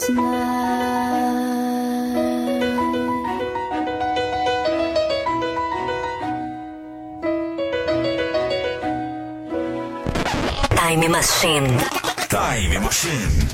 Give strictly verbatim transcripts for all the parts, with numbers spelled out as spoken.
Time Machine. Time Machine.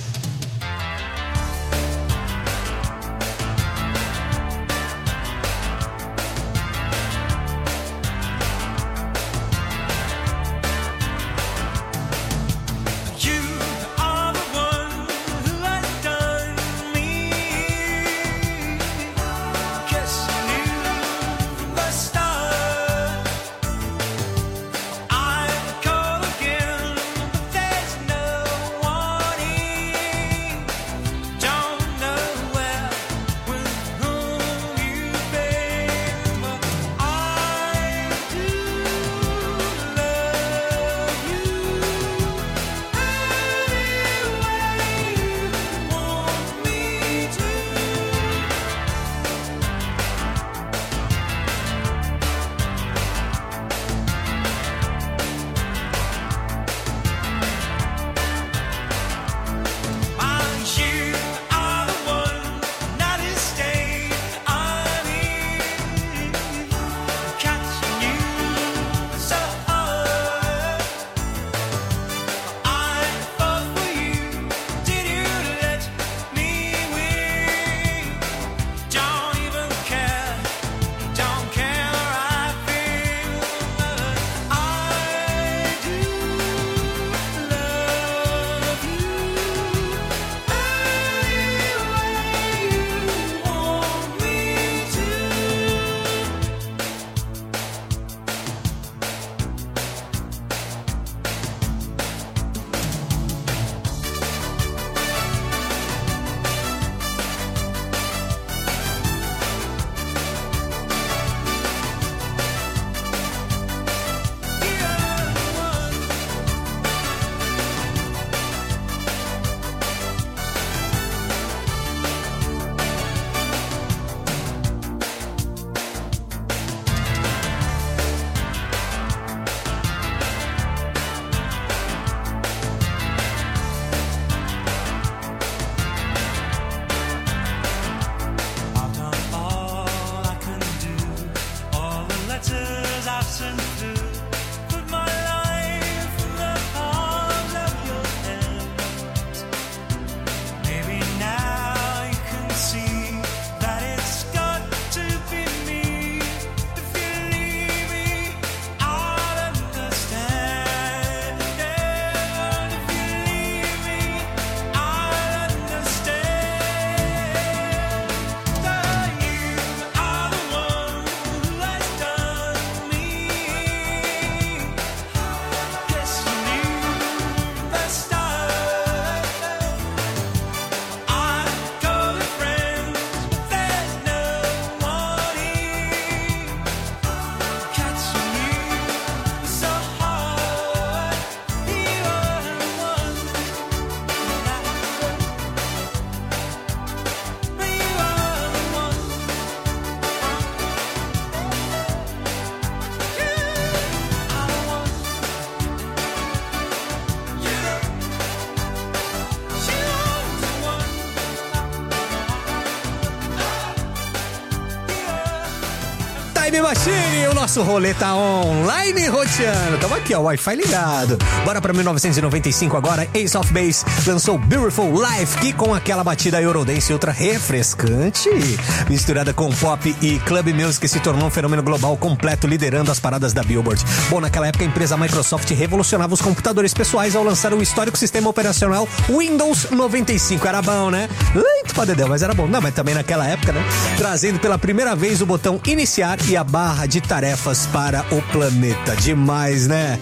Time Machine, o nosso rolê tá online roteando. Tamo aqui, ó, Wi-Fi ligado. Bora pra mil novecentos e noventa e cinco agora. Ace of Base lançou Beautiful Life, que com aquela batida Eurodance ultra refrescante, misturada com pop e club music, se tornou um fenômeno global completo, liderando as paradas da Billboard. Bom, naquela época a empresa Microsoft revolucionava os computadores pessoais ao lançar o histórico sistema operacional Windows noventa e cinco. Era bom, né? Lento pra dedéu, mas era bom. Não, mas também naquela época, né? Trazendo pela primeira vez o botão iniciar e a barra de tarefas para o planeta. Demais, né?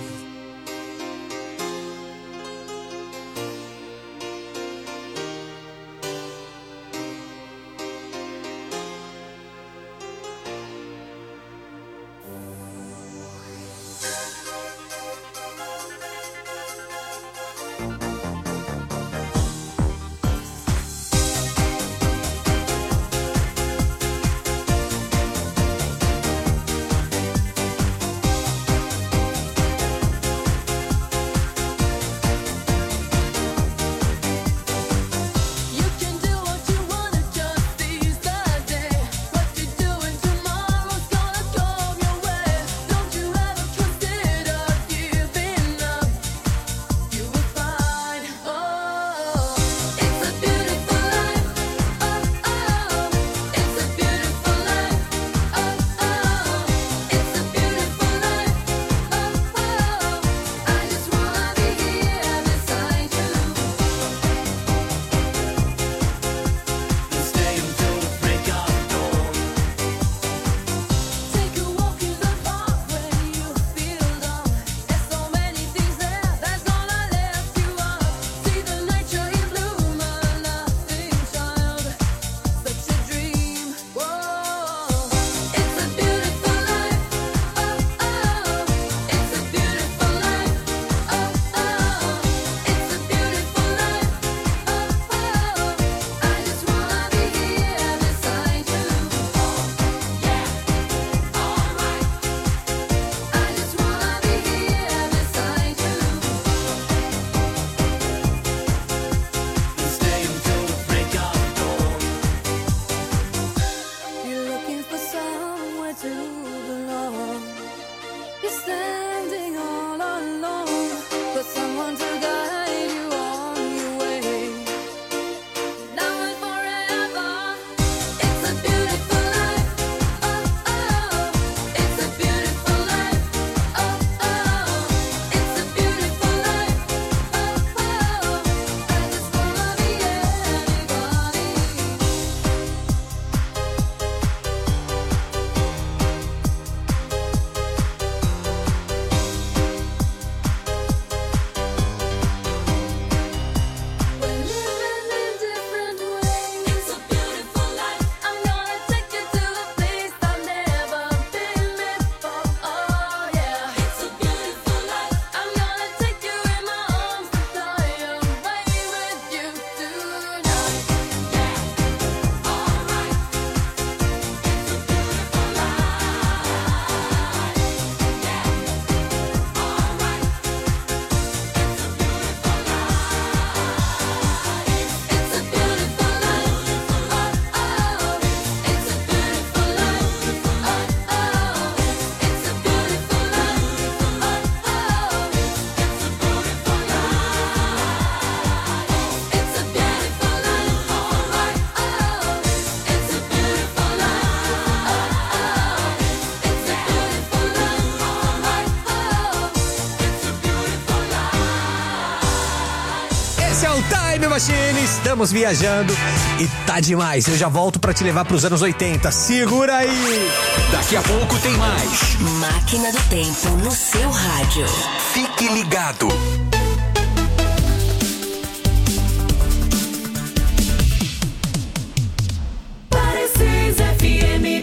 o Time Machine, estamos viajando e tá demais. Eu já volto pra te levar pros anos oitenta. Segura aí! Daqui a pouco tem mais. Máquina do Tempo no seu rádio. Fique ligado. Parecis F M.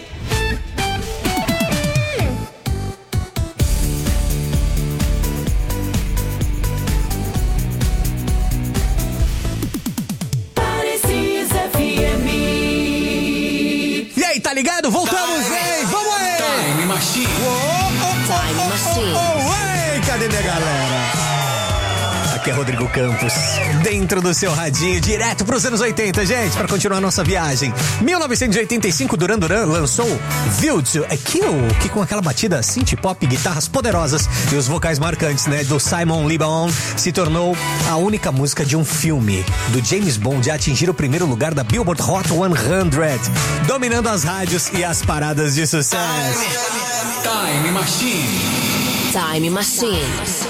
Tá ligado? Voltamos, hein? Vamos aí! Time Machine. Oh, oh, oh, Time oh, Machine. Oh, oh, ei, cadê minha galera? Aqui é Rodrigo Campos, dentro do seu radinho, direto pros anos oitenta, gente, pra continuar a nossa viagem. mil novecentos e oitenta e cinco, Duran Duran lançou View to a Kill, que com aquela batida synth pop, guitarras poderosas e os vocais marcantes, né, do Simon Le Bon, se tornou a única música de um filme do James Bond a atingir o primeiro lugar da Billboard Hot cem, dominando as rádios e as paradas de sucesso. Time Machine. Time Machine.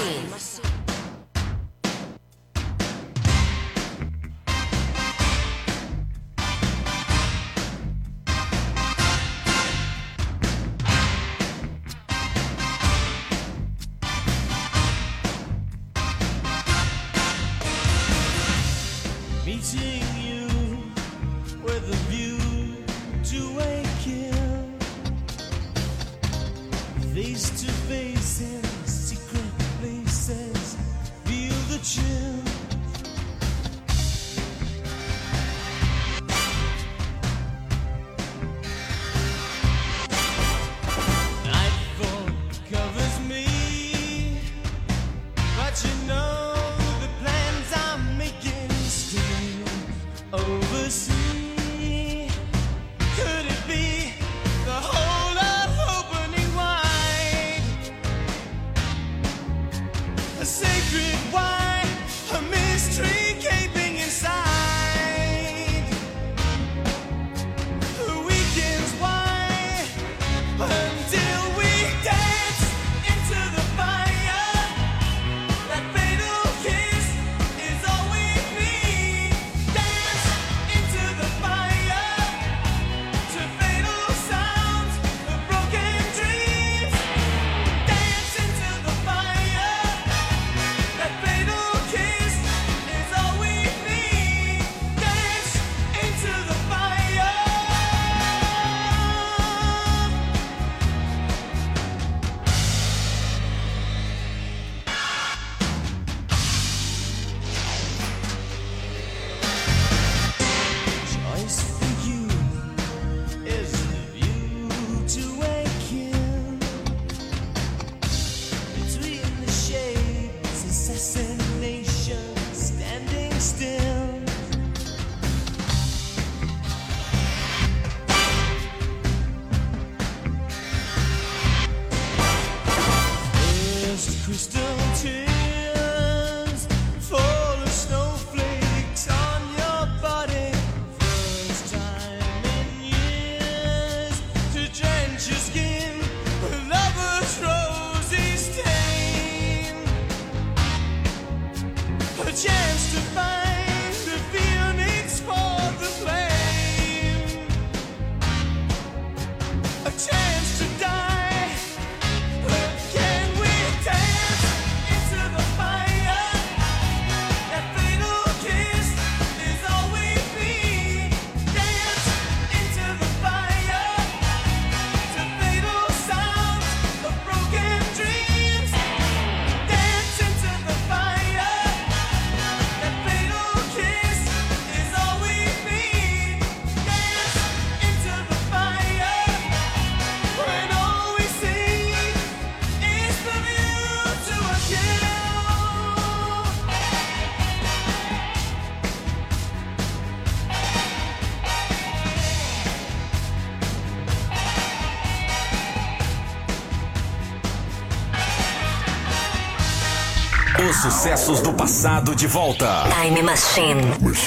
Os sucessos do passado de volta. Time Machine.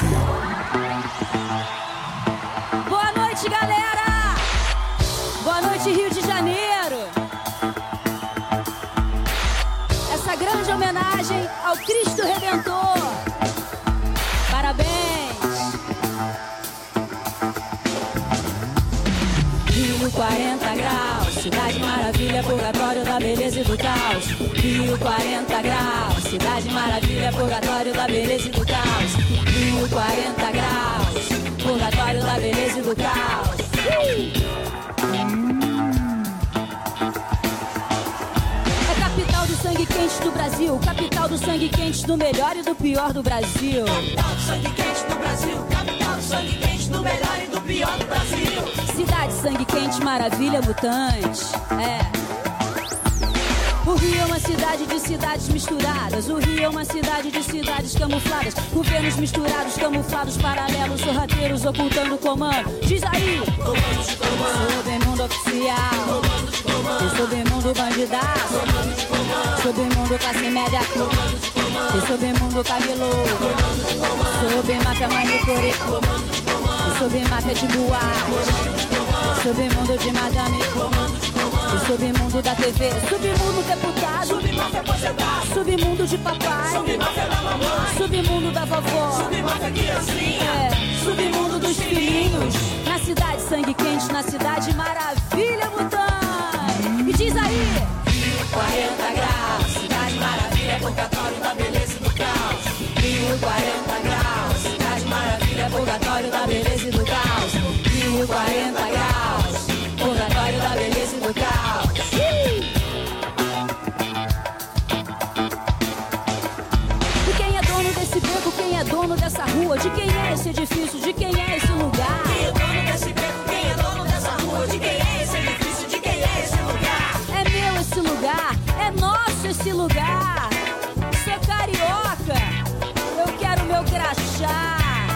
Boa noite, galera! Boa noite, Rio de Janeiro! Essa grande homenagem ao Cristo Redentor. Maravilha, purgatório da beleza e do caos. Rio quarenta graus, Cidade Maravilha, purgatório da beleza e do caos. Rio quarenta graus, purgatório da beleza e do caos. É capital do sangue quente do Brasil, capital do sangue quente do melhor e do pior do Brasil. Capital do sangue quente do Brasil, capital do sangue quente do melhor e do pior do Brasil. Cidade sangue quente, maravilha mutante. É. O Rio é uma cidade de cidades misturadas. O Rio é uma cidade de cidades camufladas. Governos misturados, camuflados, paralelos, sorrateiros ocultando comando. Diz aí! Comando de comando. Submundo oficial. Comando de comando. Submundo bandidaço. Comando de comando. Submundo classe média. Comando de comando. Submundo camelô. Comando de comando. Submáfia manicure. Comando de comando. Submáfia de boate. Comando de comando. Submundo de madame. Comando de comando. Submundo da T V. Submundo deputado. Submáfia aposentado. Submundo de papai. Submáfia da mamãe. Submundo da vovó. Submáfia criancinha. É, submundo dos filhinhos. Na cidade sangue quente, na cidade maravilha mutante. E diz aí. Rio quarenta graus, Cidade Maravilha, purgatório da beleza e do caos. Rio quarenta graus, Cidade Maravilha, purgatório da beleza e do caos. Rio quarenta graus, purgatório da beleza e do caos. E quem é dono desse beco, quem é dono dessa rua? De quem é esse edifício, de quem é esse lugar? Quem é dono desse beco, quem é dono dessa rua? De quem é esse edifício, de quem é esse lugar? É meu esse lugar, é nosso esse lugar. Sou carioca, eu quero meu crachá.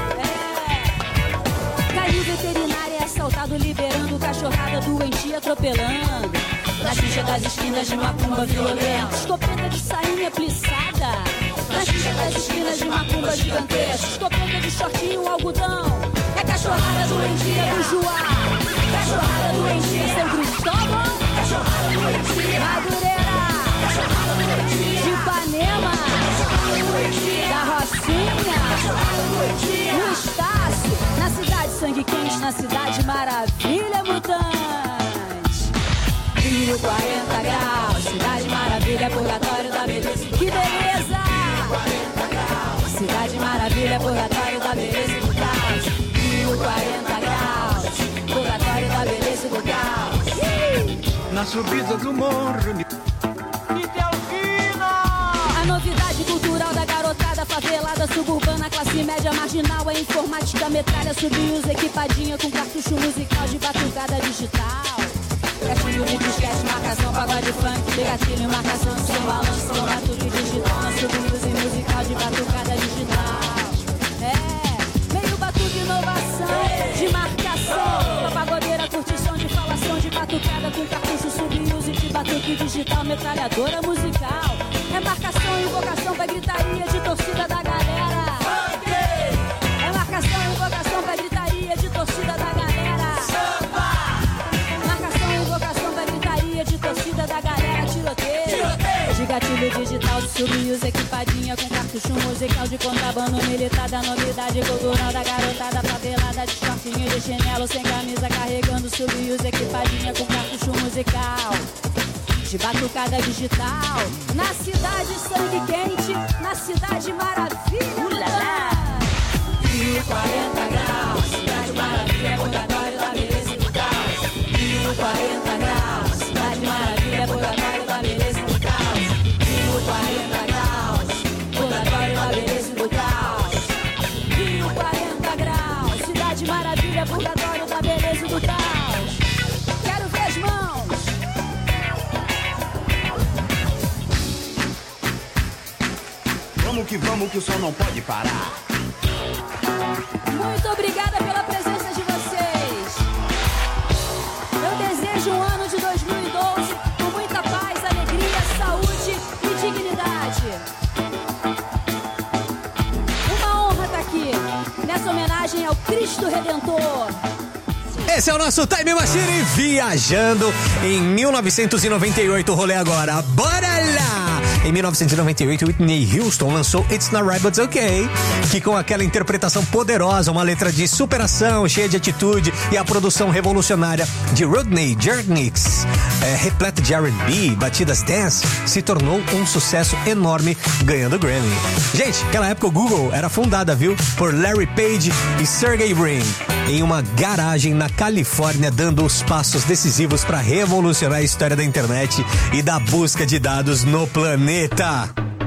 É. Caiu veterinário é assaltado, liberando cachorrada doentia, atropelando. Na xixa das esquinas de macumba violenta, escopeta de sainha plissada. Na xixa das esquinas de macumba gigantesca, escopeta de shortinho, algodão. É cachorrada doentia do Juá, cachorrada doentia São Cristóvão, Cachorrada doentia, Madureira, cachorrada doentia, de Ipanema, cachorrada doentia, da Rocinha, cachorrada doentia. no Estácio, na cidade sangue quente, na cidade maravilha mutante. Rio quarenta graus, cidade maravilha, purgatório da beleza. Que beleza! quarenta graus, Cidade maravilha, purgatório da beleza e do caos. Rio quarenta graus, purgatório da beleza e do caos. Na subida do morro, me A novidade cultural da garotada favelada, suburbana, classe média, marginal. É informática, metralha, subios, equipadinha com cartucho musical de batucada digital. Gatilho de disquete, marcação, pagode funk, de gatilho, marcação, sem balanço, sem batuque digital. Na subios e musical de batucada digital. É, meio batuque, inovação, de marcação. Pra pagodeira, curtição de falação, de batucada com cartucho, subios e de batuque digital, metralhadora musical. É marcação, invocação pra gritaria de torcida da galera. É marcação, invocação pra gritaria de torcida da galera. Marcação, invocação pra gritaria de torcida da galera. Tiroteio. De gatilho digital, de subios, equipadinha com cartucho musical, de contrabando militar, da novidade cultural da garotada favelada, de shortinho de chinelo, sem camisa, carregando subios, equipadinha com cartucho musical. De batucada digital, na cidade sangue quente, na cidade maravilha. Ulala. Rio quarenta graus, cidade maravilha, purgatório da beleza e do caos. Rio quarenta graus, cidade maravilha, purgatório da beleza e do caos. Rio quarenta graus, purgatório da beleza e do caos. Rio quarenta graus, cidade maravilha, purgatório da beleza e do caos. Quero ver as mãos. vamos que vamos que o som não pode parar. Muito obrigada pela presença de vocês. Eu desejo um ano de dois mil e doze com muita paz, alegria, saúde e dignidade. Uma honra estar aqui nessa homenagem ao Cristo Redentor. Esse é o nosso Time Machine viajando em mil novecentos e noventa e oito. Rolê agora. Bora lá! Em mil novecentos e noventa e oito, Whitney Houston lançou It's Not Right But It's Okay, que com aquela interpretação poderosa, uma letra de superação, cheia de atitude e a produção revolucionária de Rodney Jerkins, é, repleta de R and B, batidas dance, se tornou um sucesso enorme, ganhando Grammy. Gente, naquela época o Google era fundada, viu, por Larry Page e Sergey Brin, em uma garagem na Califórnia, dando os passos decisivos para revolucionar a história da internet e da busca de dados no planeta.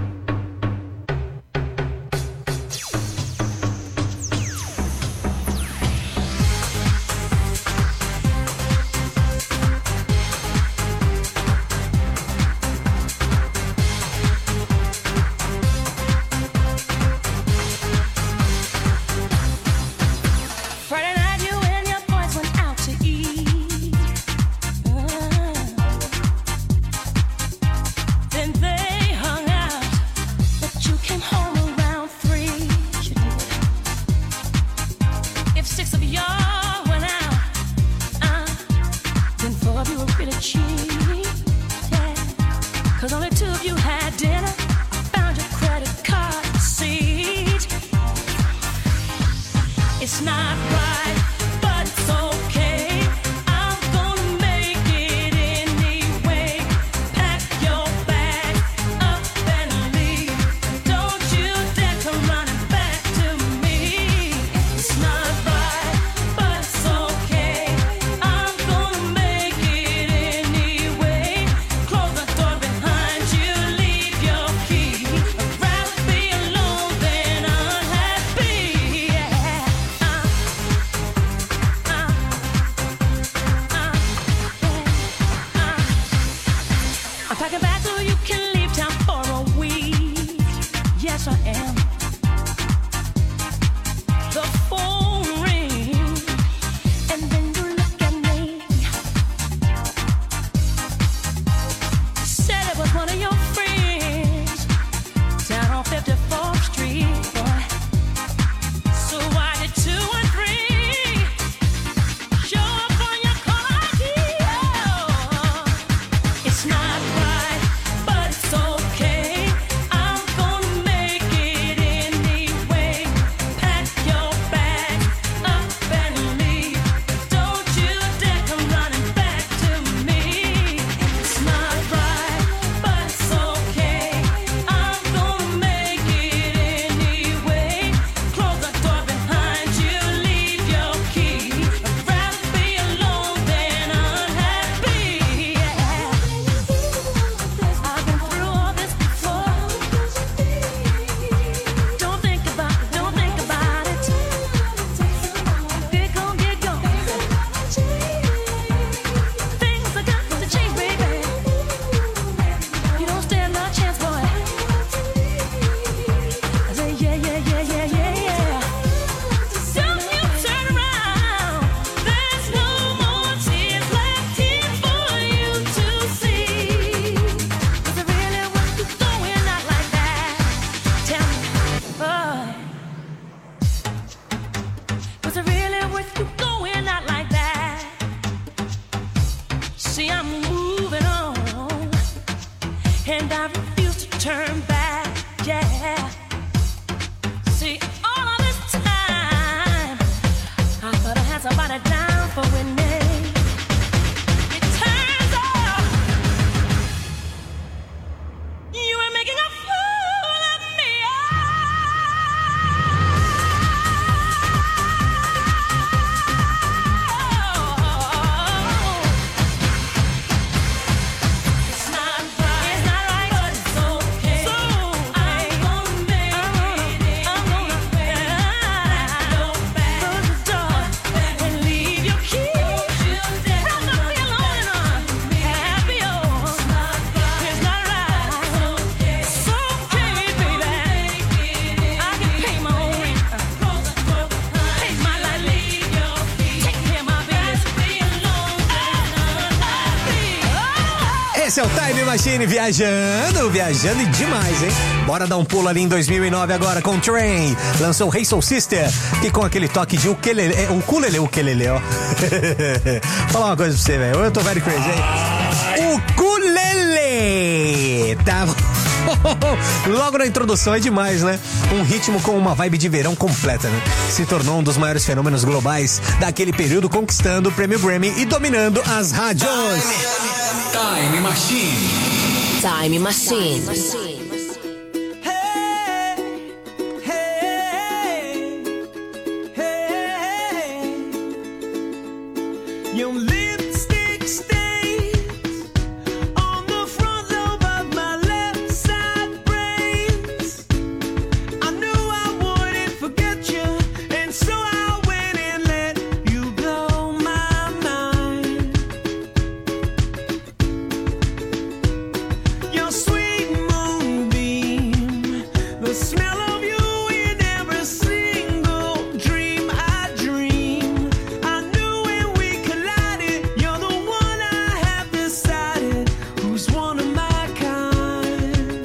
Esse é o Time Machine viajando, viajando e demais, hein? Bora dar um pulo ali em dois mil e nove agora com Train. Lançou Hey Soul Sister, que com aquele toque de ukulele, é, ukulele, ukulele, ó. Falar uma coisa pra você, velho. Eu tô very crazy, hein? Ukulele! Tá... Logo na introdução é demais, né? Um ritmo com uma vibe de verão completa, né? Se tornou um dos maiores fenômenos globais daquele período, conquistando o prêmio Grammy e dominando as rádios. Time Machine. Time Machine. Your lipstick stains on the front lobe of my left side brains. I knew I wouldn't forget you, and so I went and let you blow my mind. Your sweet moonbeam, the smell of you in every single dream I dream. I knew when we collided, you're the one I have decided who's one of my kind.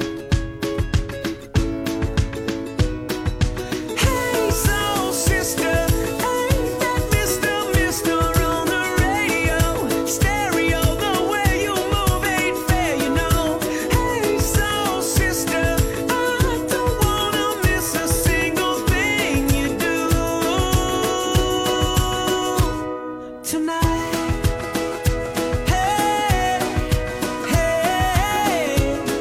Hey, soul sister, ain't that Mister Mister on the radio? Stereo, the way you move ain't fair, you know. Hey, soul sister, I don't wanna miss a single thing you do tonight. Hey, hey,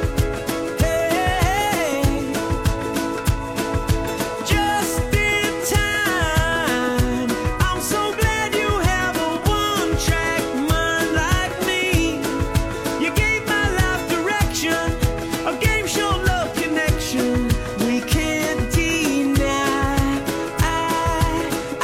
hey, just in time. I'm so glad you have a one-track mind like me. You gave my life direction, a game show love connection we can't deny. I, I,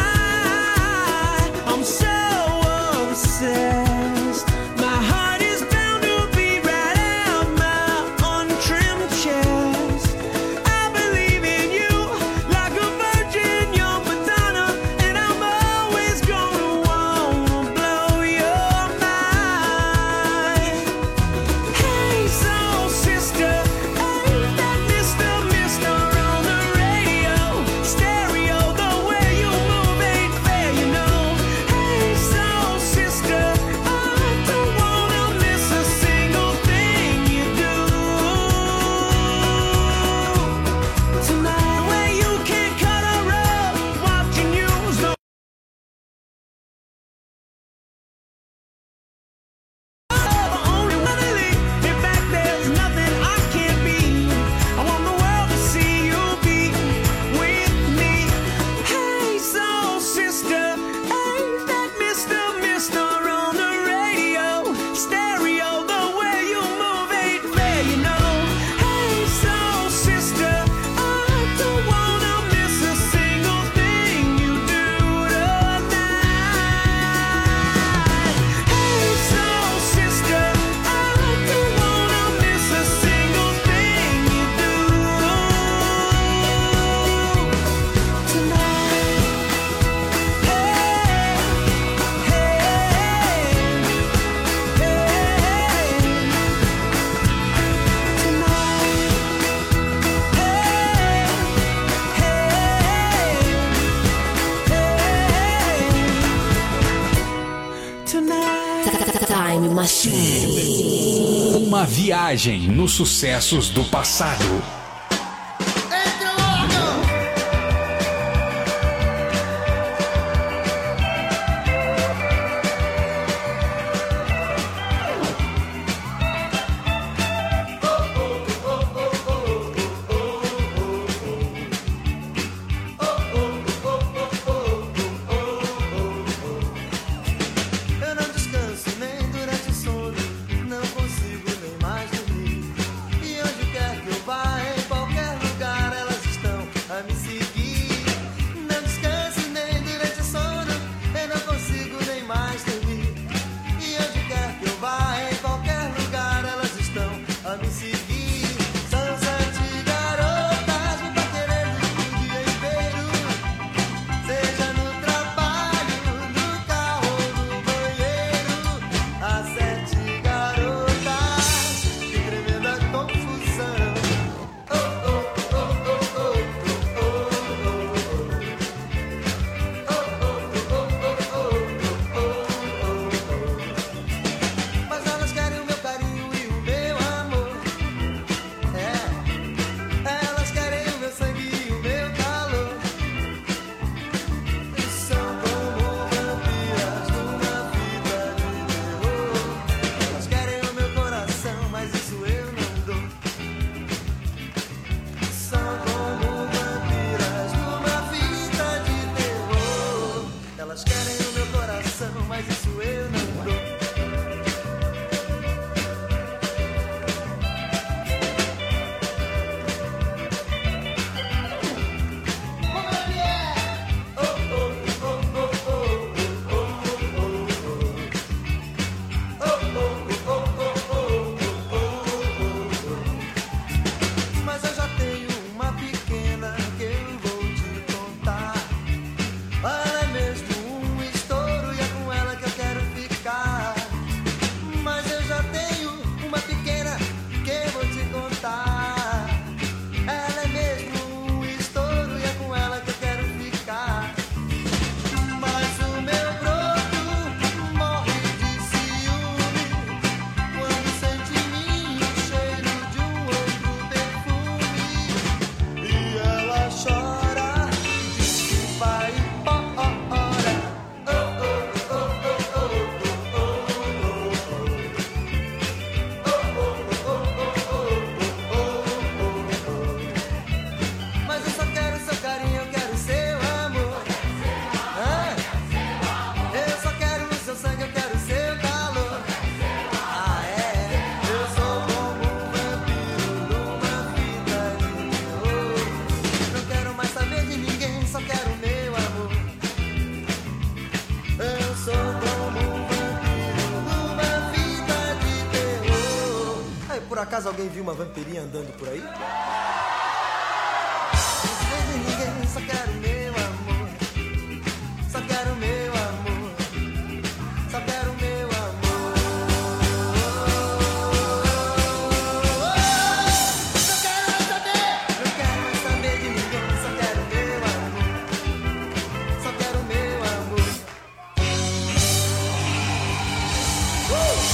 I'm so obsessed. My heart is bound to beat right out my untrimmed chest. I believe in you like a virgin, you're Madonna, and I'm always gonna wanna blow your mind. Hey, soul sister, ain't that Mister Mister on the radio? Stereo, the way you move ain't fair, you know. Hey, soul sister, I don't wanna miss a single thing you do tonight. Where you can't cut a rug, watching you slow. The only one to leave. In fact, there's nothing I can't be. I want the world to see you be with me. Hey, soul sister, ain't that Mister Mister on the radio? Stereo, the way you move ain't fair, you know. Hey, soul sister, I don't wanna miss a single thing you do tonight. Hey, soul sister, I don't wanna miss a single thing you do tonight. Hey, hey, tonight. Time Machine. Uma viagem nos sucessos do passado. Eu não descanso nem durante o sono, não consigo nem mais dormir. E onde quer que eu vá, acaso alguém viu uma vampirinha andando por aí? Não sei de ninguém, só quero meu amor. Só quero meu amor. Só quero meu amor. Só quero mais saber. Não quero mais saber de ninguém, só quero meu amor. Só quero meu amor. Uh!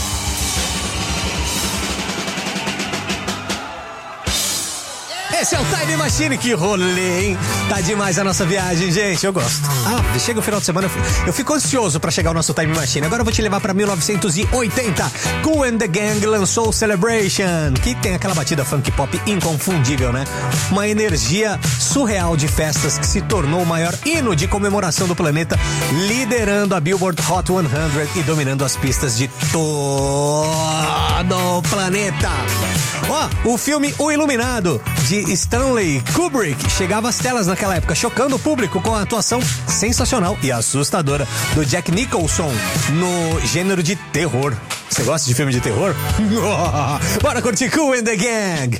Esse é o Time Machine, que rolê, hein? Tá demais a nossa viagem, gente, eu gosto. Ah, chega o final de semana, eu fico, eu fico ansioso pra chegar o nosso Time Machine. Agora eu vou te levar pra mil novecentos e oitenta. Kool and the Gang lançou Celebration, que tem aquela batida funk pop inconfundível, né? Uma energia surreal de festas que se tornou o maior hino de comemoração do planeta, liderando a Billboard Hot cem e dominando as pistas de todo o planeta. Ó, oh, o filme O Iluminado, de Stanley Kubrick, chegava às telas naquela época, chocando o público com a atuação sensacional e assustadora do Jack Nicholson no gênero de terror. Você gosta de filme de terror? Bora curtir Kool and the Gang!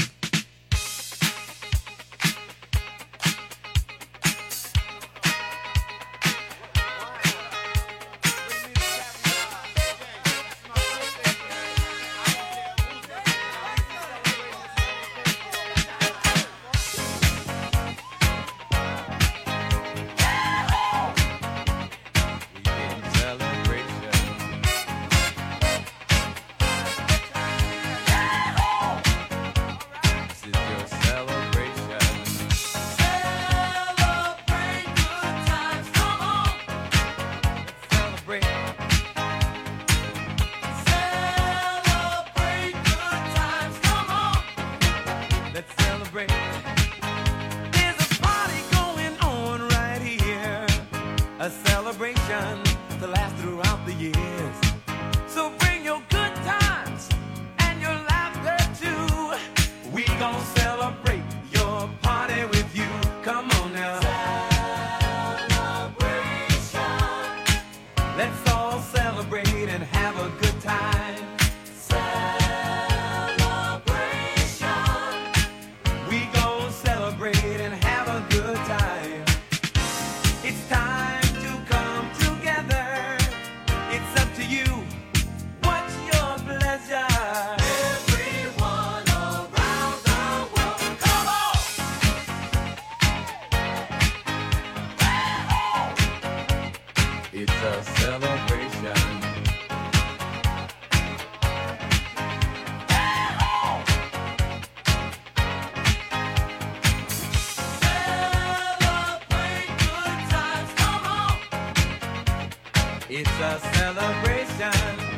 It's a celebration.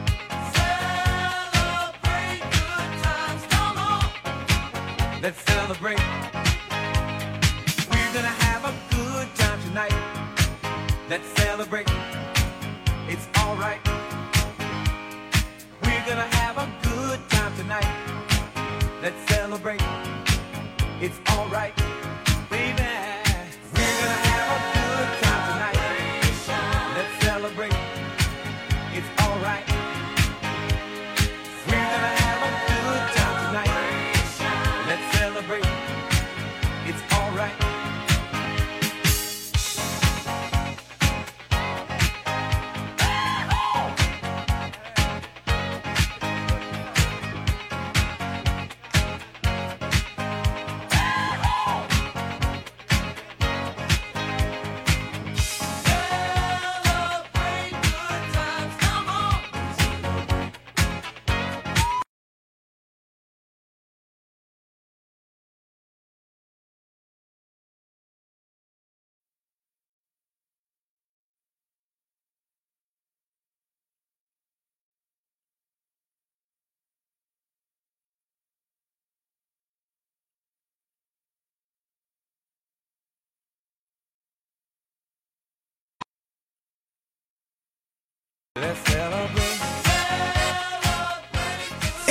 Celebrate good times, come on. Let's celebrate. We're gonna have a good time tonight. Let's celebrate. It's alright. We're gonna have a good time tonight. Let's celebrate. It's alright, baby. We're gonna have a good time tonight. Let's celebrate. It's alright. We're gonna have a good time tonight. Let's celebrate. It's alright.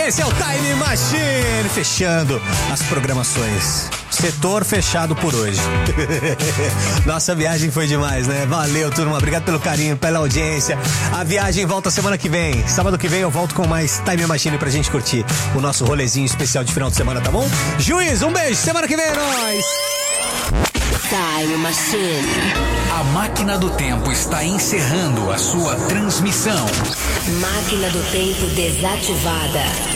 Esse é o Time Machine, fechando as programações. Setor fechado por hoje. Nossa viagem foi demais, né? Valeu, turma. Obrigado pelo carinho, pela audiência. A viagem volta semana que vem. Sábado que vem eu volto com mais Time Machine pra gente curtir o nosso rolezinho especial de final de semana, tá bom? Juiz, um beijo. Semana que vem é nóis. Time Machine. A máquina do tempo está encerrando a sua transmissão. Máquina do tempo desativada.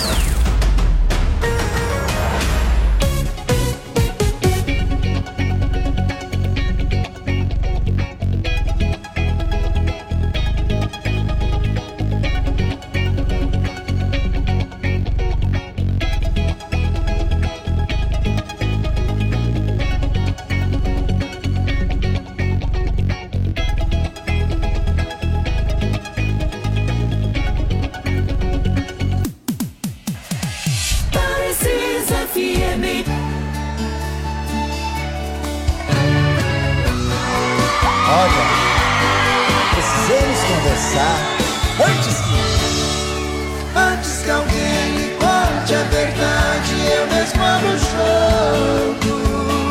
Olha, precisamos conversar antes que... Antes que alguém me conte a verdade, eu mesmo abro o jogo.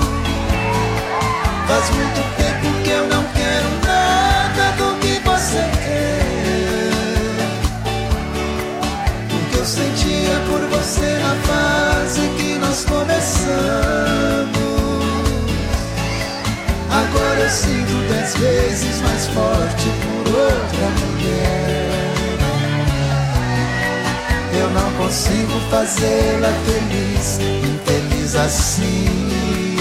Faz muito tempo que eu não quero nada do que você quer. O que eu sentia por você na fase que nós começamos, agora eu sinto dez vezes mais forte por outra mulher. Eu não consigo fazê-la feliz, infeliz assim.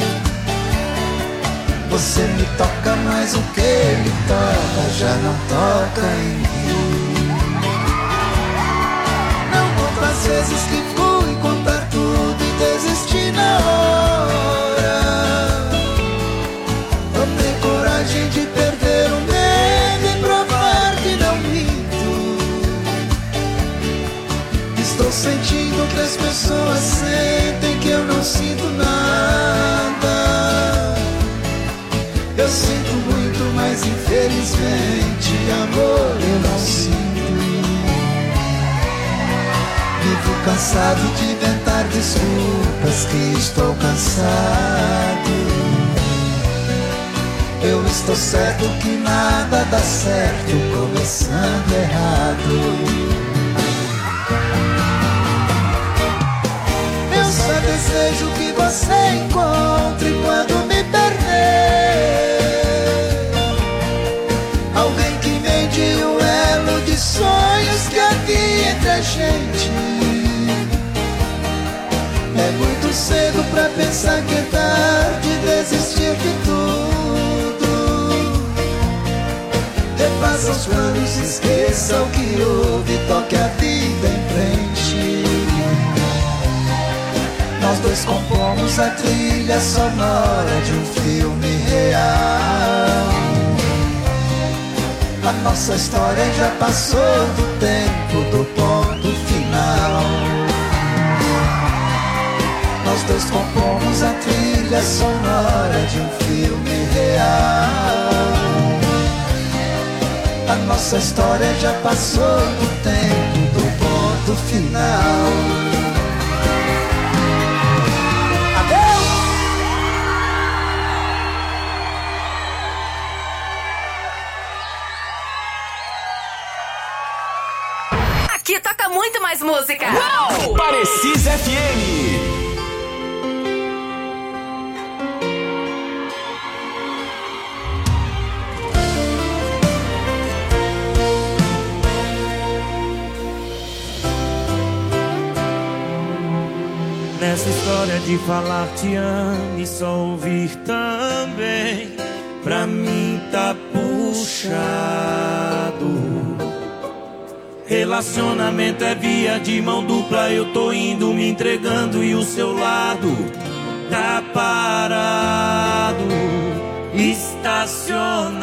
Você me toca, mas o que ele toca já não toca em mim. Não conto as vezes que fui contar tudo e desisti na hora. De perder o medo e provar que não minto. Estou sentindo que as pessoas sentem que eu não sinto nada. Eu sinto muito, mas infelizmente amor eu não sinto. Vivo cansado de inventar desculpas que estou cansado. Eu estou certo que nada dá certo começando errado. Eu só desejo que você encontre quando me perder alguém que mede o elo de sonhos que havia entre a gente. É muito cedo pra pensar que é tarde desistir de tudo. Refaça os planos, esqueça o que houve, toque a vida em frente. Nós dois compomos a trilha sonora de um filme real. A nossa história já passou do tempo do ponto final. Nós dois compomos a trilha sonora de um filme real. A nossa história já passou do tempo do ponto final. Adeus! Aqui toca muito mais música. Uau! Parecisa F M. Nessa história de falar te amo e só ouvir também, pra mim tá puxado. Relacionamento é via de mão dupla, eu tô indo me entregando e o seu lado tá parado, estacionado.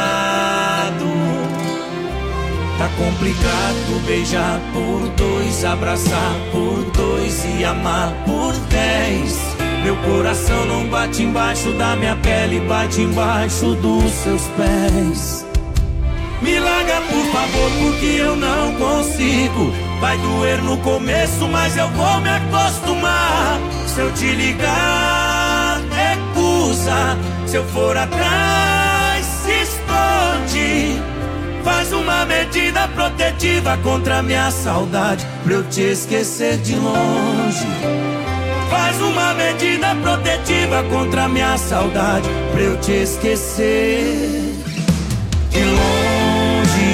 Tá complicado beijar por dois, abraçar por dois e amar por dez. Meu coração não bate embaixo da minha pele, bate embaixo dos seus pés. Me larga por favor, porque eu não consigo Vai doer no começo, mas eu vou me acostumar. Se eu te ligar, recusa. Se eu for atrás, se esconde. Faz uma medida protetiva contra a minha saudade, pra eu te esquecer de longe. Faz uma medida protetiva contra a minha saudade, pra eu te esquecer de longe.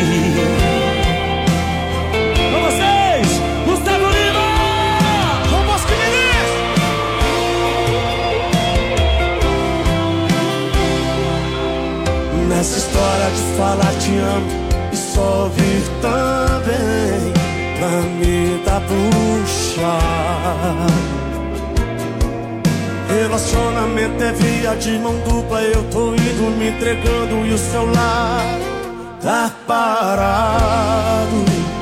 Com vocês, Gustavo Lima! Com Bosco Menezes! Nessa história de falar te amo e só ouvir também, pra me dar puxa. Relacionamento é via de mão dupla, eu tô indo me entregando e o celular tá parado,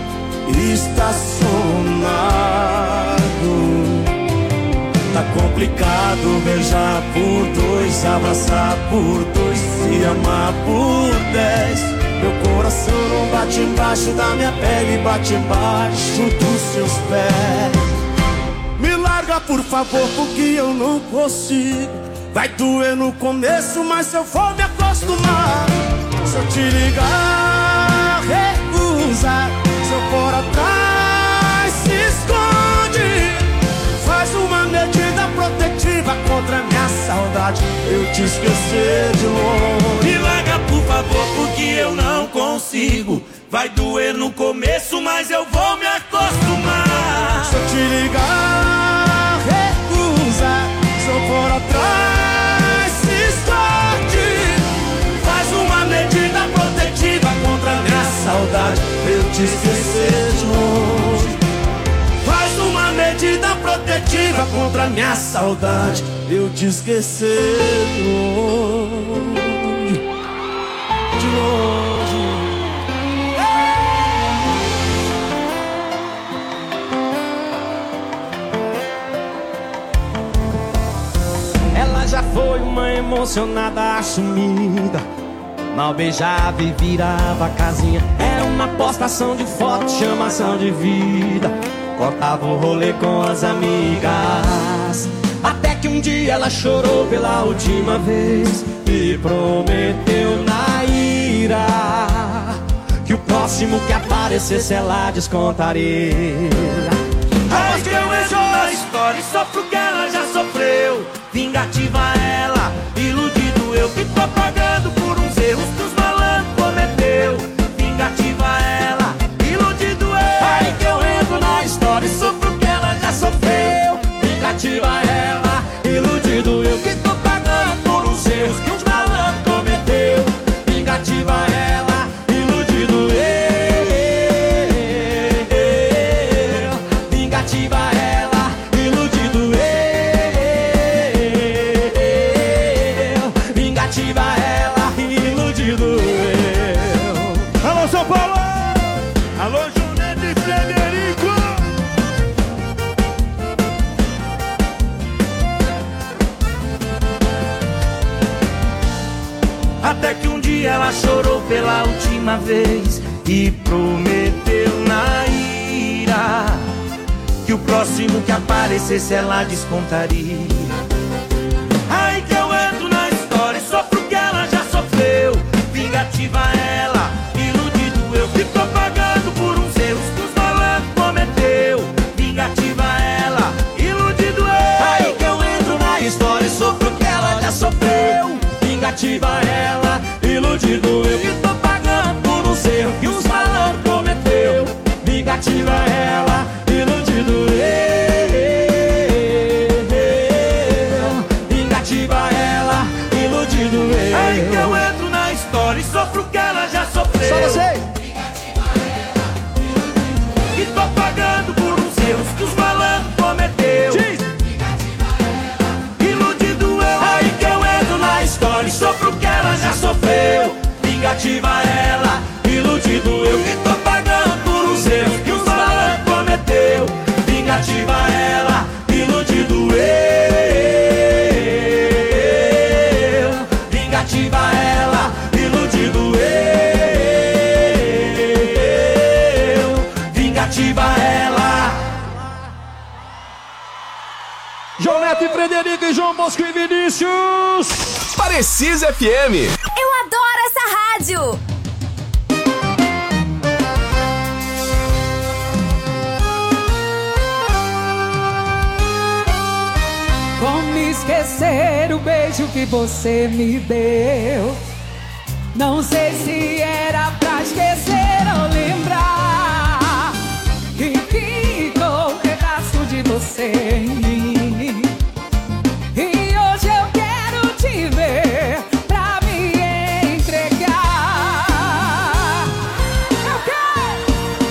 estacionado. Tá complicado beijar por dois, abraçar por dois, se amar por dez. Meu coração não bate embaixo da minha pele, bate embaixo dos seus pés. Me larga por favor, porque eu não consigo. Vai doer no começo, mas eu vou me acostumar. Se eu te ligar, recusa. Se eu for atrás, se esconde. Faz uma medida protetiva contra a minha saudade, eu te esquecer de longe. Me larga por favor, porque eu não consigo. Vai doer no começo, mas eu vou me acostumar. Se eu te ligar, recusa. Se eu for atrás, se esconde. Faz uma medida protetiva contra a minha saudade, pra eu te esquecer de longe. Faz uma medida protetiva contra a minha saudade, eu te esquecer de longe. De longe. Ela já foi uma emocionada assumida, mal beijava e virava a casinha. Era uma postação de foto, chamação de vida. Cortava o rolê com as amigas. Até que um dia ela chorou pela última vez e prometeu na ira que o próximo que aparecesse ela descontaria. Mas que eu entro na história e sofro que ela já sofreu. Vingativa ela, iludido eu que tô pagando por uns erros que os malandros cometeu. Vingativa ela, iludido eu. Aí que eu entro na história e sofro que ela já sofreu. Vingativa ela, iludido eu que tô pagando por uns erros que os malandros cometeu. Vingativa ela, iludido eu. Vingativa ela, iludido eu. Vingativa ela, iludido eu. Alô, São Paulo! Alô, Junete e Frederico! Até que um dia ela chorou pela última vez e prometeu na ira que o próximo que aparecesse ela descontaria. Aí que eu entro na história e sofro que ela já sofreu. Vingativa ela, iludido eu que tô pagando por uns erros que os malandros cometeu. Vingativa ela, iludido eu. Aí que eu entro na história e sofro que ela já sofreu. Vingativa ela, iludido eu que tô pagando por uns erros que os malandros cometeu. Vingativa ela, iludido eu. Vingativa ela, iludido eu. Aí que eu entro na história e sofro que ela já sofreu. Só você! E tô pagando por uns erros que os malandros cometeu. Diz. Iludido eu. Aí que eu entro na história e sofro que ela já sofreu. Vingativa ela, iludido eu que tô pagando por uns erros que os malandros cometeu. Vingativa ela, iludido eu. Vingativa ela, iludido eu. Vingativa ela. de Frederico e João Bosco e Vinícius. Precisa F M. Eu adoro essa rádio. Como esquecer o beijo que você me deu? Não sei se era pra esquecer ou lembrar que ficou um pedaço de você em mim. E hoje eu quero te ver pra me entregar. Eu quero.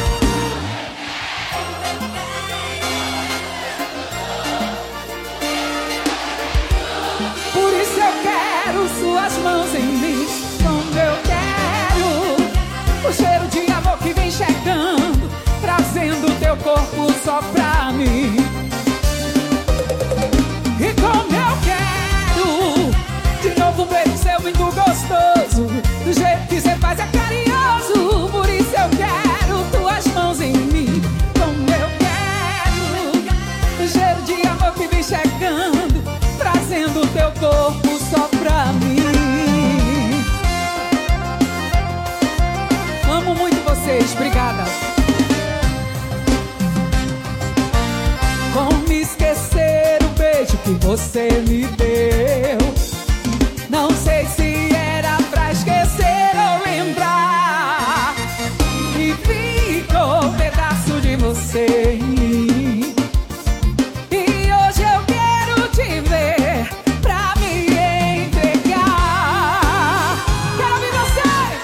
Por isso eu quero suas mãos em mim. Como eu quero o cheiro de amor que vem chegando, trazendo teu corpo só pra mim. E como eu quero de novo um beijo seu muito gostoso, do jeito que cê faz é carinhoso. Por isso eu quero tuas mãos em mim. Como eu quero o cheiro de amor que vem chegando, trazendo teu corpo só pra mim. Amo muito vocês, obrigada. Como esquecer o beijo que você me deu? Não sei se era pra esquecer ou lembrar. E ficou um pedaço de você em mim. E hoje eu quero te ver pra me entregar. Quero ouvir vocês!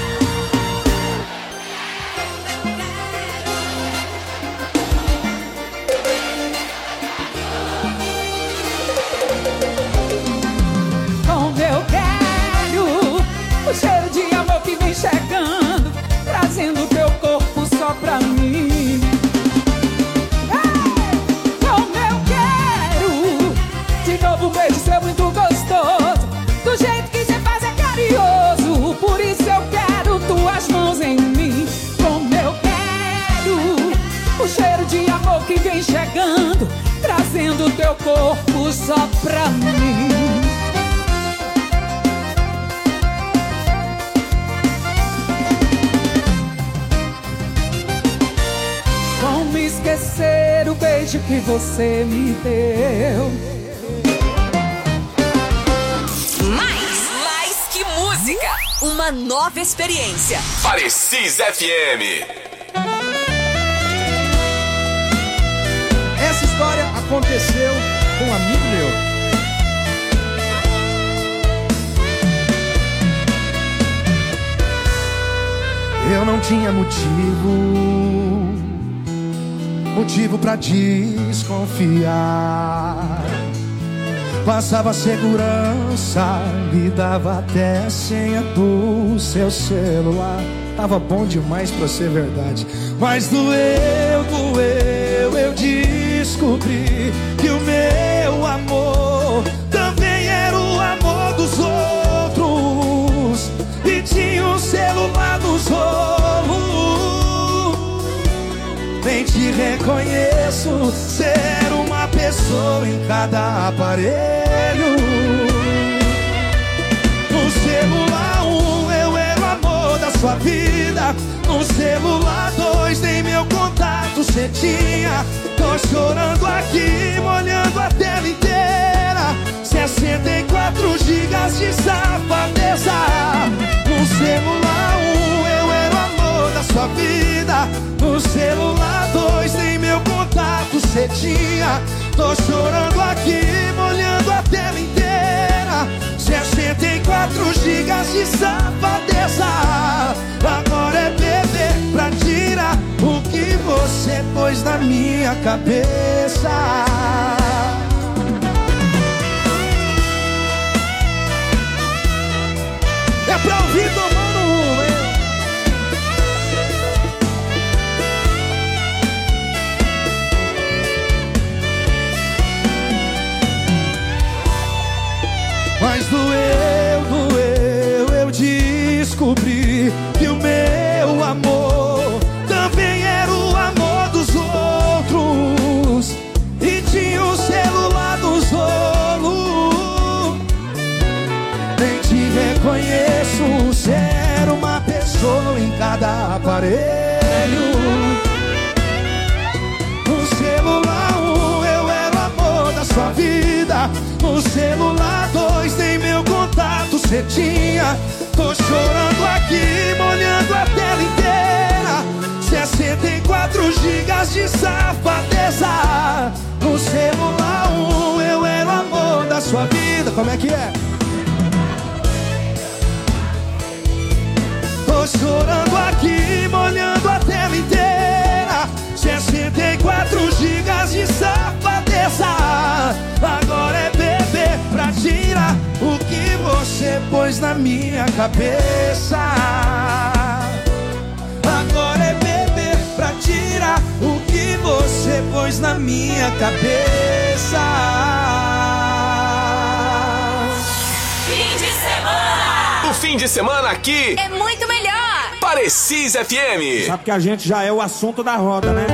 Como eu quero o cheiro de amor que vem chegando, trazendo teu corpo só pra mim. Ei! Como eu quero de novo um beijo seu muito gostoso, do jeito que cê faz é carinhoso. Por isso eu quero tuas mãos em mim. Como eu quero o cheiro de amor que vem chegando, trazendo teu corpo só pra mim. Como esquecer o beijo que você me deu? Mais, mais que música. Uma nova experiência. Precisa F M. Essa história aconteceu com um amigo meu. Eu não tinha motivo, motivo pra desconfiar. Passava segurança, me dava até a senha do seu celular. Tava bom demais pra ser verdade. Mas doeu, doeu, eu descobri que o meu amor também era o amor dos outros. E tinha um celular nos rolos. Nem te reconheço, ser uma pessoa em cada aparelho. No celular um, eu era o amor da sua vida. No celular dois, nem meu contato cê tinha. Tô chorando aqui, molhando a tela inteira. sessenta e quatro gigas de safadeza. No celular um, eu era o amor da sua vida. No celular dois, nem meu contato cê tinha. Tô chorando aqui, molhando a tela inteira. sessenta e quatro gigas de safadeza. Agora é beber pra tirar o que você pôs na minha cabeça. É pra ouvir tomando um, hein? Mas doeu, doeu, eu descobri que o meu amor também era o amor dos outros. E tinha o celular dos outros. aparelho. No celular um, eu era o amor da sua vida. No celular dois, tem meu contato, cê tinha. Tô chorando aqui, molhando a tela inteira. sessenta e quatro gigas de safadeza. No celular um, eu era o amor da sua vida. Como é que é? Tô chorando aqui, molhando a tela inteira. sessenta e quatro gigas de safadeza. Agora é beber pra tirar o que você pôs na minha cabeça. Agora é beber pra tirar o que você pôs na minha cabeça. Fim de semana! O fim de semana aqui É muito melhor! Parecis F M. Sabe que a gente já é o assunto da roda, né?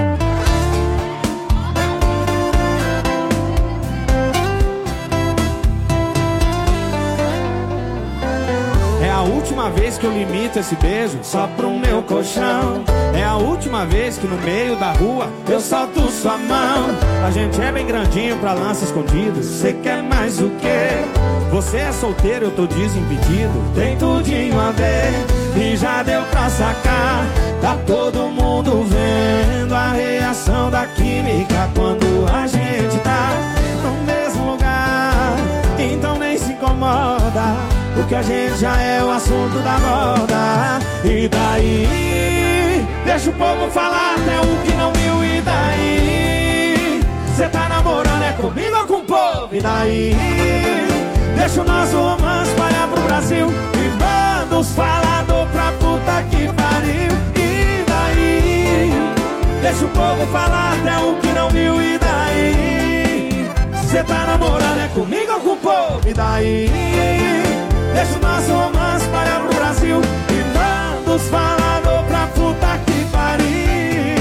É a última vez que eu limito esse beijo só pro meu colchão. É a última vez que no meio da rua eu solto sua mão. A gente é bem grandinho pra lança escondido. Cê quer mais o quê? Você é solteiro, eu tô desimpedido. Tem tudinho a ver e já deu pra sacar. Tá todo mundo vendo a reação da química quando a gente tá no mesmo lugar. Então nem se incomoda, porque a gente já é o assunto da moda. E daí? Deixa o povo falar até o que não viu. E daí? Cê tá namorando é comigo ou com o povo? E daí? Deixa o nosso romance espalhar pro Brasil e manda os falador pra puta que pariu. E daí? Deixa o povo falar até o que não viu. E daí? Cê tá namorando é comigo ou com o povo? E daí? Deixa o nosso romance espalhar pro Brasil e manda os falador pra puta que pariu.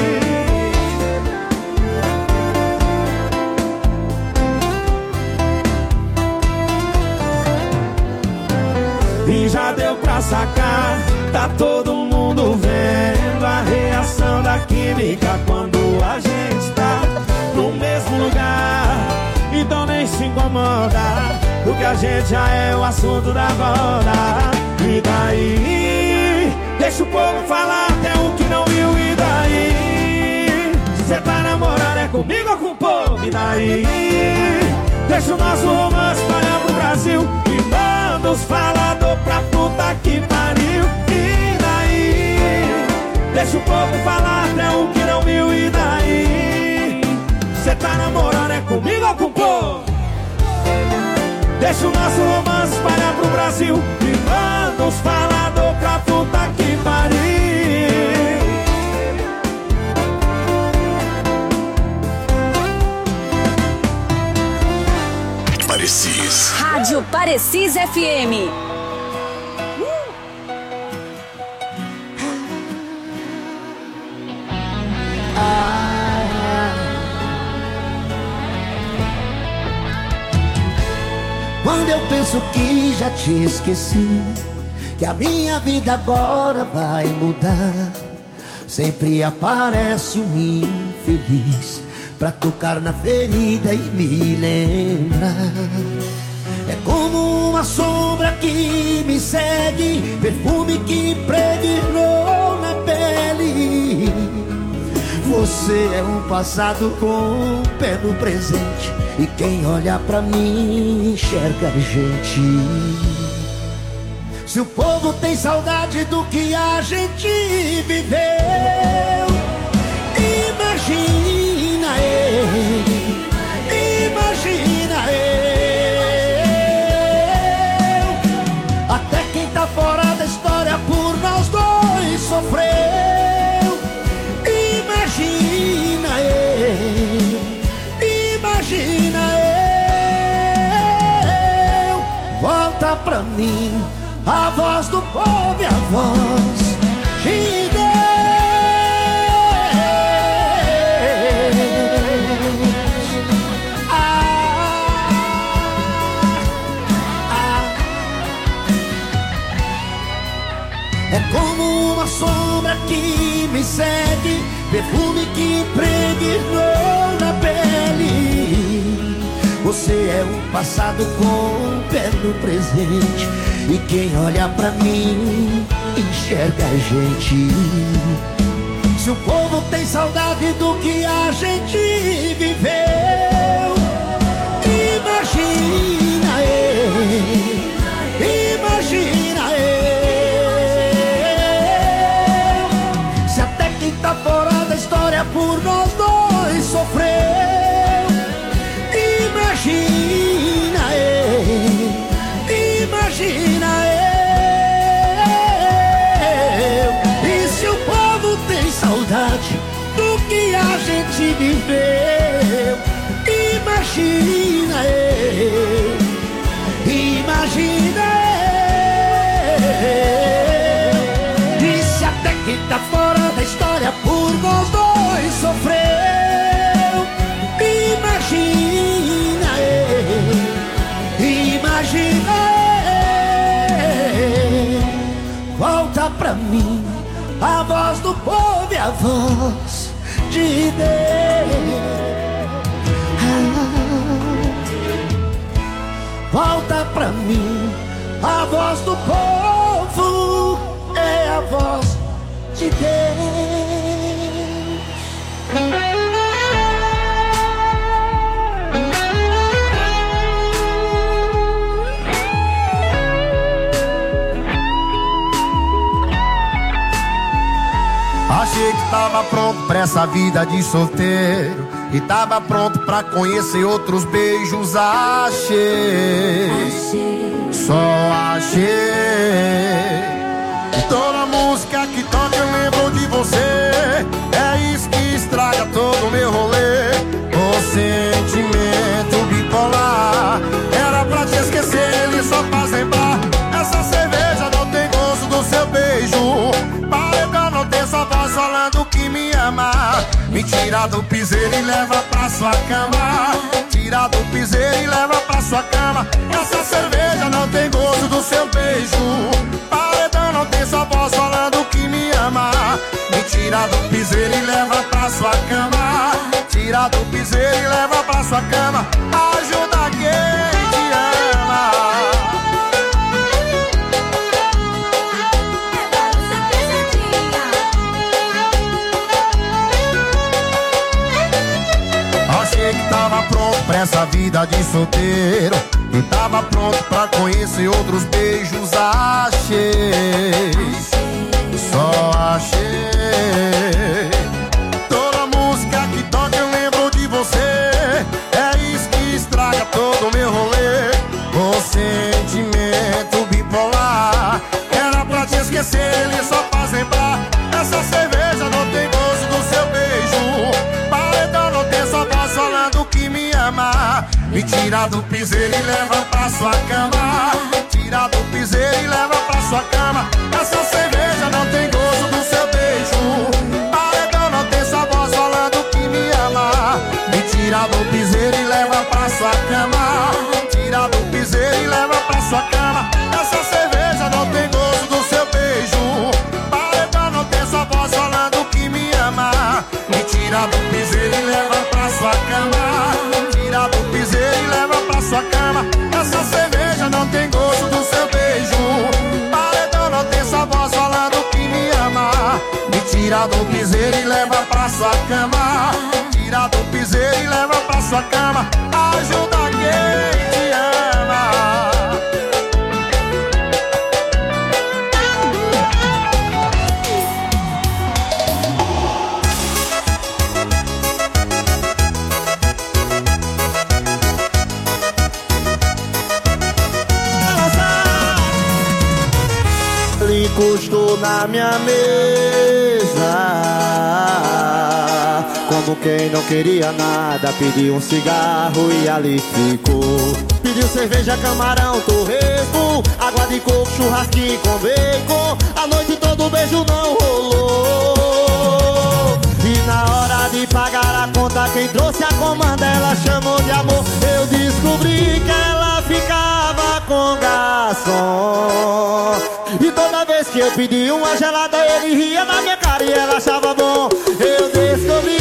E já deu pra sacar, tá todo mundo vendo a reação da química quando a gente tá no mesmo lugar. Então nem se incomoda, porque a gente já é o assunto da moda. E daí? Deixa o povo falar até o que não viu. E daí? Cê tá namorando é comigo ou com o povo? E daí? Deixa o nosso romance espalhar pro Brasil e manda os falador pra puta que pariu. E daí? Deixa o povo falar até o que não viu. E daí? Cê tá namorando é comigo ou com o povo? Deixa o nosso romance espalhar pro Brasil e manda os falador pra puta que pariu. Parecis. Rádio Parecis F M. Quando eu penso que já te esqueci, que a minha vida agora vai mudar, sempre aparece um infeliz pra tocar na ferida e me lembrar. É como uma sombra que me segue, perfume que impregnou na pele. Você é um passado com um pé no presente, e quem olha pra mim enxerga a gente. Se o povo tem saudade do que a gente viveu, imagina eu, imagina eu. Até quem tá fora da história por nós dois sofreu. Imagina eu, imagina eu. Volta pra mim a voz do povo e a voz de Deus. Ah, ah. É como uma sombra que me segue, perfume que impregnou na pele. Você é o passado com o pé no presente, e quem olha pra mim enxerga a gente. Se o povo tem saudade do que a gente viveu, imagina eu, imagina eu. Se até quem tá fora da história por nós dois sofreu, imagina eu, imagina eu. E se o povo tem saudade do que a gente viveu, imagina eu, imagina eu. E se até quem tá fora da história por nós dois sofreu, imagina eu, imagina eu. Volta pra mim a voz do povo e a voz de Deus. Volta pra mim a voz do povo, é a voz de Deus. Achei que tava pronto pra essa vida de solteiro, e tava pronto pra conhecer outros beijos. Achei, só achei. E toda música que toca eu lembro de você. É isso que estraga todo o meu rolê. O sentimento bipolar era pra te esquecer, ele só faz lembrar. Essa cerveja não tem gosto do seu beijo. Paredão não tem sua voz falando que me ama. Me tira do piseiro e leva pra sua cama. Tira do piseiro e leva pra sua cama. Essa cerveja não tem gosto do seu beijo. Paredão não tem sua voz falando que me ama. Me tira do piseiro e leva pra sua cama. Tira do piseiro e leva pra sua cama. Ajuda quem te ama. Achei que tava pronto pra essa vida de solteiro, e tava pronto pra conhecer outros beijos. Achei, só achei. Toda música que toca eu lembro de você. É isso que estraga todo o meu rolê. O sentimento bipolar era pra te esquecer, ele só faz lembrar. Essa cerveja não tem gosto do seu beijo. Paredão não tem sua voz falando que me ama. Me tira do piseiro e leva pra sua cama. Tira do piseiro e leva pra sua cama. Essa cerveja não tem gosto do seu beijo. Paredão não tem sua voz falando que me ama. Me tira do piseiro e leva pra sua cama. Tira do piseiro e leva pra sua cama. Essa cerveja não tem gosto do seu beijo. Paredão não tem sua voz falando que me ama. Me tira do piseiro e leva pra sua cama. Tira do piseiro e leva pra sua cama. Essa cerveja não tem gosto do seu beijo. Paredão não tem sua voz falando que me ama. Me tira do piseiro e leva pra sua cama. Tira do piseiro e leva pra sua cama. Ajuda quem te ama. Ele encostou na minha mesa, como quem não queria nada. Pediu um cigarro e ali ficou. Pediu cerveja, camarão, torresmo, água de coco, churrasquinho com bacon. A noite toda o beijo não rolou. E na hora de pagar a conta, quem trouxe a comanda ela chamou de amor. Eu descobri que ela ficava com garçom. E toda Toda vez que eu pedi uma gelada, ele ria na minha cara e ela achava bom. Eu descobri